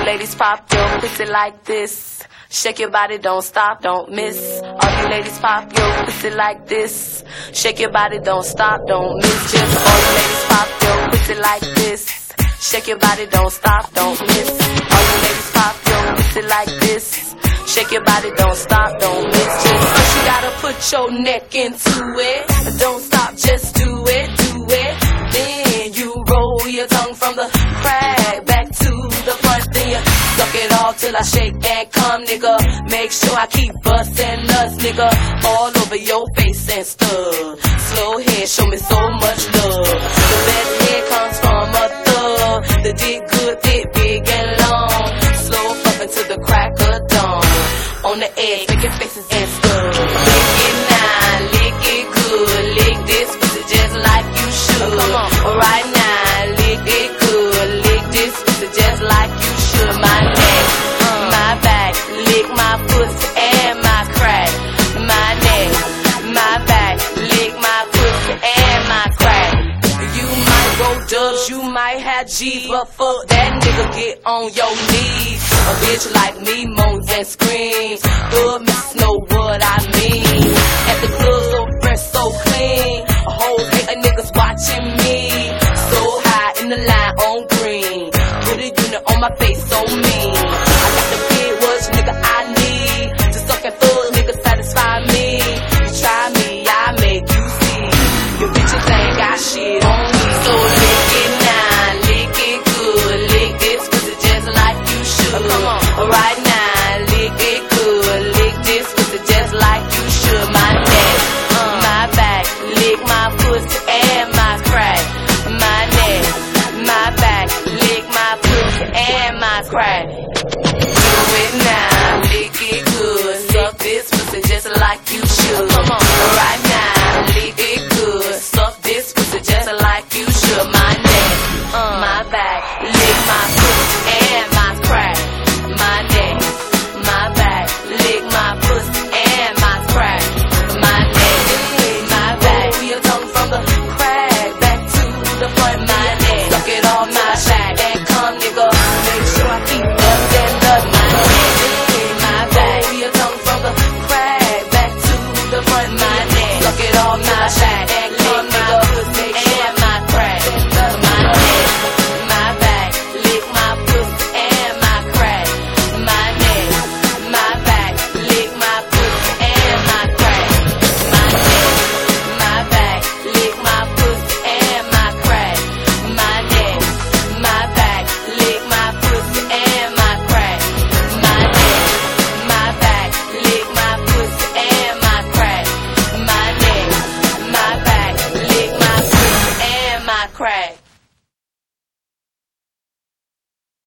ladies pop your pussy like this. Shake your body, don't stop, don't miss. All you ladies pop your pussy like this. Shake your body, don't stop, don't miss. Just all you ladies pop your pussy like this. Shake your body, don't stop, don't miss. All you ladies pop your pussy like this. Shake your body, don't stop, don't miss. Just first you gotta put your neck into it. Don't stop, just do it, do it. Then you roll your tongue from the crack back to the front. Then you suck it all till I shake and come, nigga. Make sure I keep bustin' nuts, nigga, all over your face and stuff. Slow head, show me so much love. The best head comes from a thug. The dick good, thick, big and long. Slow fuckin' to the crack of dawn. On the edge, making faces and stuff. Lick it now, lick it good. Lick this pussy just like you should. Come on, right now, lick it good. Lick this pussy just like you should. My neck, my back, lick my pussy and my crack. My neck, my back, lick my pussy and my crack. You might roll dubs, you might have G's, but fuck that nigga, get on your knees. A bitch like me moans and screams. Good miss know what I mean. At the club so fresh, so clean. A whole hate of niggas watching me. So high in the line on green. Put a unit on my face so mean. I got the big words, nigga, I need. Just suck and fuck, nigga, satisfy me. You try me, I make you see. Your bitches ain't got shit on me. So lick it now, lick it good. Lick this pussy just like you should. Come on, right now, lick it good. Lick this pussy just like you should. My neck, my back, lick my pussy and my crack. My neck, my back, lick my pussy and my crack. Do it now, lick it good. Suck this pussy just like you should. Come on, right now, lick it good. Suck this pussy just like you should. My neck, my back, lick my pussy and my crack. My neck, my back, lick my pussy and my crack. My neck, my back, your tongue from the crack back to the front. My neck, suck it off my back and come, nigga. Make sure I keep bustin' nuts. My neck, my back, your tongue from the crack back to the front. My neck, suck it off my back and come, nigga. And my crack. My neck, my back, lick my pussy and my crack. My neck, my back, lick my pussy and my crack. My neck, my back, lick my pussy and my crack. My neck, my back, lick my pussy and my crack. My neck, my back, lick my pussy and my crack. My neck, my back, lick my pussy and my crack.